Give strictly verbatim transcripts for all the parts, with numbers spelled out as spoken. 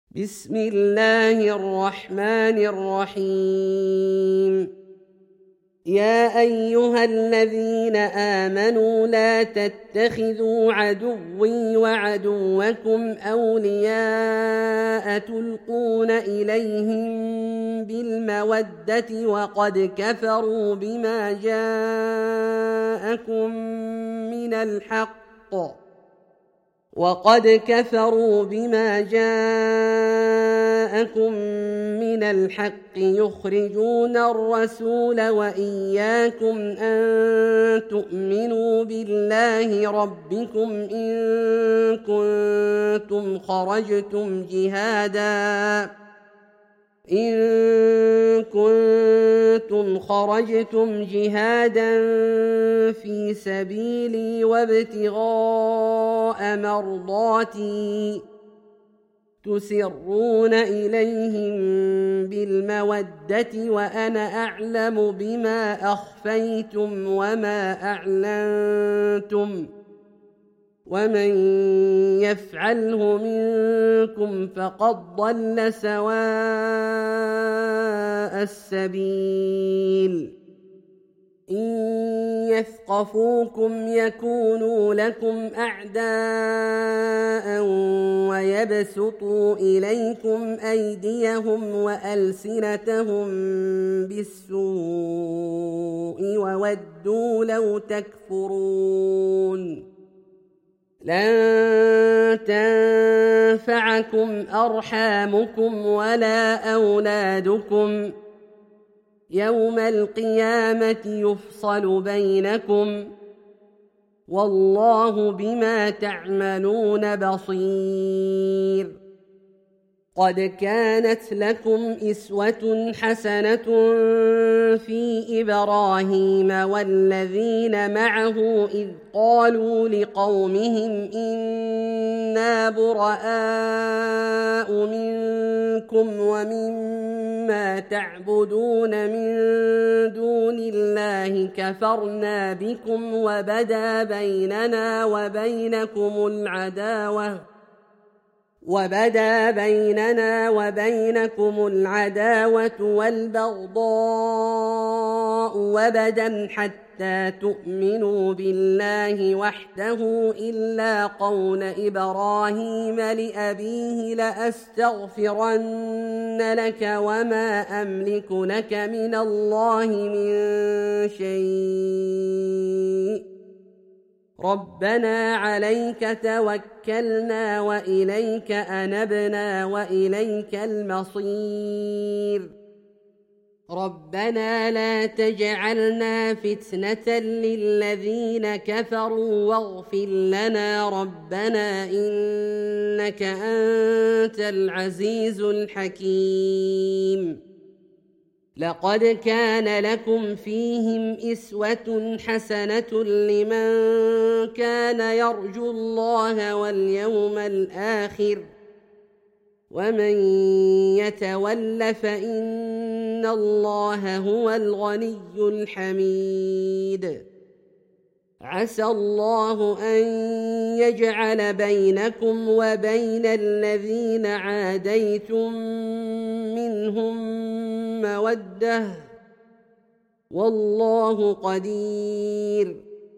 بسم الله الرحمن الرحيم. يا أيها الذين آمنوا لا تتخذوا عدوي وعدوكم أولياء تلقون إليهم بالمودة وقد كفروا بما جاءكم من الحق وقد كفروا بما جاءكم من الحق يخرجون الرسول وإياكم أن تؤمنوا بالله ربكم إن كنتم خرجتم جهادا إن كنتم خرجتم جهادا في سبيلي وابتغاء مرضاتي تسرون إليهم بالمودة وأنا أعلم بما أخفيتم وما أعلنتم ومن يفعله منكم فقد ضل سواء السبيل. إن يثقفوكم يكونوا لكم أعداء ويبسطوا إليكم أيديهم وألسنتهم بالسوء وودوا لو تكفرون. لن تنفعكم أرحامكم ولا أولادكم يوم القيامة يفصل بينكم والله بما تعملون بصير. قد كانت لكم إسوة حسنة في إبراهيم والذين معه إذ قالوا لقومهم إنا براء منكم ومما تعبدون من دون الله كفرنا بكم وبدا بيننا وبينكم العداوة وبدا بيننا وبينكم العداوة والبغضاء وبدا حتى تؤمنوا بالله وحده إلا قول إبراهيم لأبيه لأستغفرن لك وما أملك لك من الله من شيء ربنا عليك توكلنا وإليك أنبنا وإليك المصير. ربنا لا تجعلنا فتنة للذين كفروا واغفر لنا ربنا إنك أنت العزيز الحكيم. لقد كان لكم فيهم إسوة حسنة لمن كان يرجو الله واليوم الآخر ومن يتول فإن الله هو الغني الحميد. عسى الله أن يجعل بينكم وبين الذين عاديتم منهم مودة والله قدير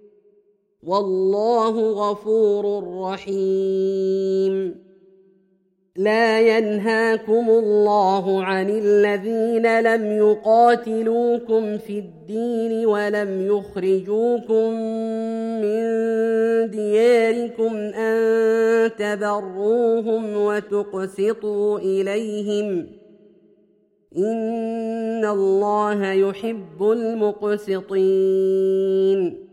والله غفور رحيم. لا ينهاكم الله عن الذين لم يقاتلوكم في الدين ولم يخرجوكم من دياركم أن تبروهم وتقسطوا إليهم إن الله يحب المقسطين.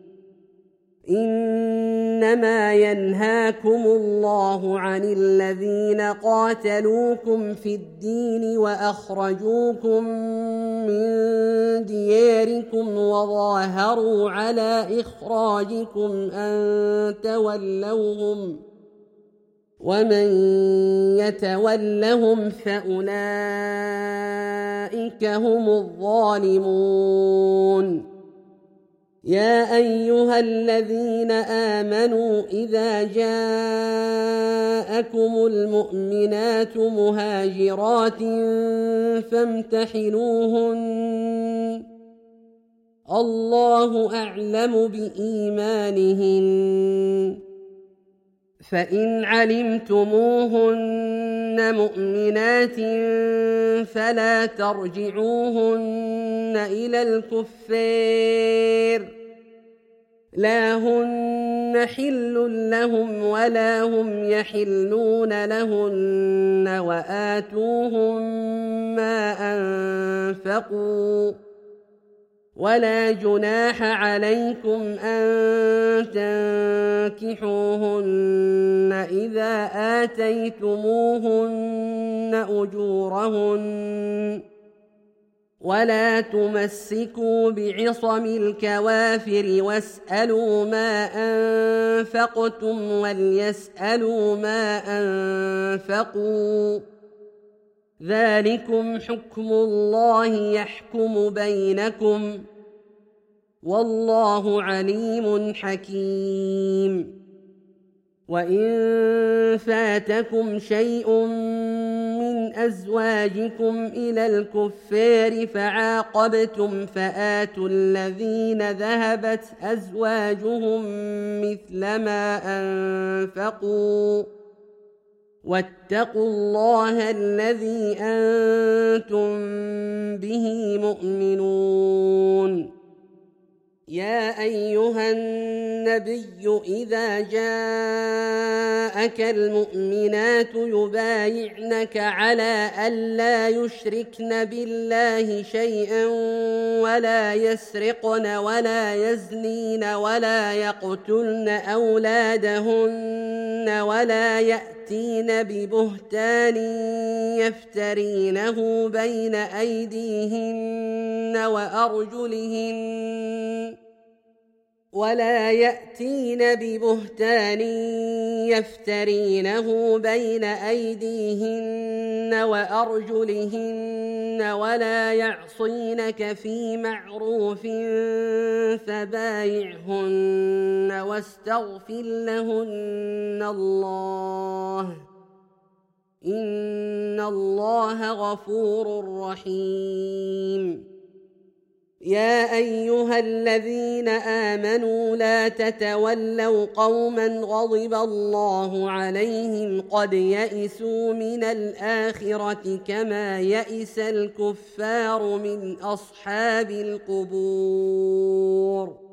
إنما ينهاكم الله عن الذين قاتلوكم في الدين وأخرجوكم من دياركم وظاهروا على إخراجكم أن تولوهم ومن يتولهم فأولئك هم الظالمون. يا أيها الذين آمنوا إذا جاءكم المؤمنات مهاجرات فامتحنوهن الله أعلم بإيمانهن فإن علمتموهن مؤمنات فلا ترجعوهن إلى الكفار لا هن حل لهم ولا هم يحلون لهن وآتوهم ما أنفقوا ولا جناح عليكم أن تنكحوهن إذا آتيتموهن أجورهن ولا تمسكوا بعصم الكوافر واسألوا ما أنفقتم وليسألوا ما أنفقوا ذلكم حكم الله يحكم بينكم والله عليم حكيم وإن فاتكم شيء من أزواجكم إلى الكفار فعاقبتم فآتوا الذين ذهبت أزواجهم مثل ما أنفقوا واتقوا الله الذي أنتم به مؤمنون يا أيها النبي إذا جاءك المؤمنات يبايعنك على ألا يشركن بالله شيئا ولا يسرقن ولا يزنين ولا يقتلن أولادهن ولا يأتين ببهتان يفترينه بين أيديهن وأرجلهن ولا يأتين ببهتان يفترينه بين أيديهن وأرجلهن ولا يعصينك في معروف فبايعهن واستغفر لهن الله إن الله غفور رحيم يا أيها الذين آمنوا لا تتولوا قوما غضب الله عليهم قد يئسوا من الآخرة كما يئس الكفار من أصحاب القبور